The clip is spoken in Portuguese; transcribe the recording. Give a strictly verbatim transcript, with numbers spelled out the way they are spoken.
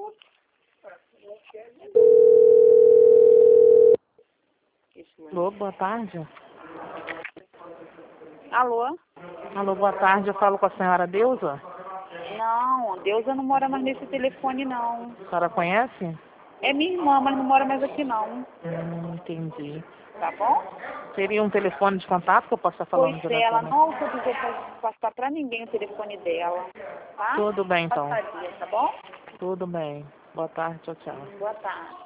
Alô, boa tarde. Alô? Alô, boa tarde. Eu falo com a senhora Deusa? Não, Deusa não mora mais nesse telefone, não. A senhora conhece? É minha irmã, mas não mora mais aqui, não. Hum, entendi. Tá bom? Seria um telefone de contato que eu posso estar falando Pois é, ela diretamente? não autorizou pra passar pra ninguém o telefone dela, tá? Tudo bem, então. Passaria, tá bom? Tudo bem. Boa tarde, tchau, tchau. Boa tarde.